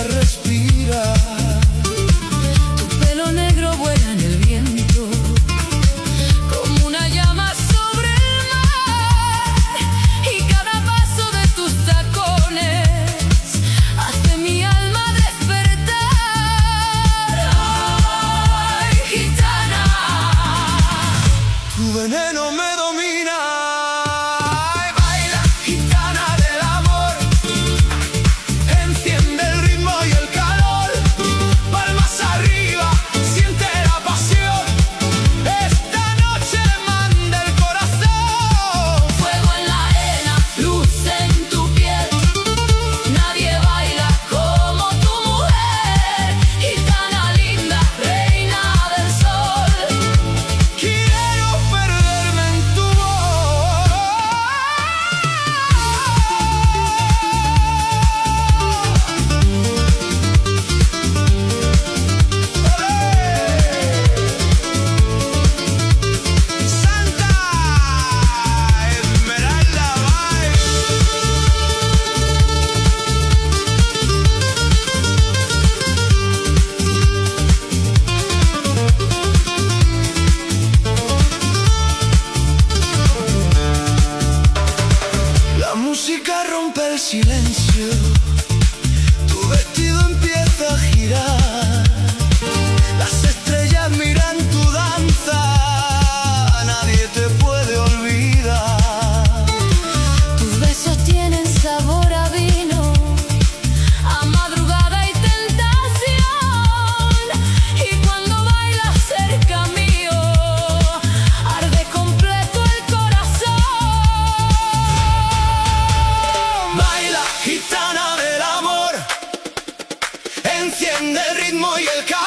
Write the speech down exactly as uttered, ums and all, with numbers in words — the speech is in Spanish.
respirar. Tu pelo negro vuela en el viento, como una llama sobre el mar, y cada paso de tus tacones hace mi alma despertar. Ay, gitana, tu veneno me domina. La música rompe el silencio, tu vestido empieza a girar, las estrellas miran tu danza, nadie te puede olvidar. tus besos tienen sabor a vino, a madrugada y tentación, y cuando bailas cerca mío, arde completo el corazón. Baila, gitana del amor, enciende el ritmo y el calor.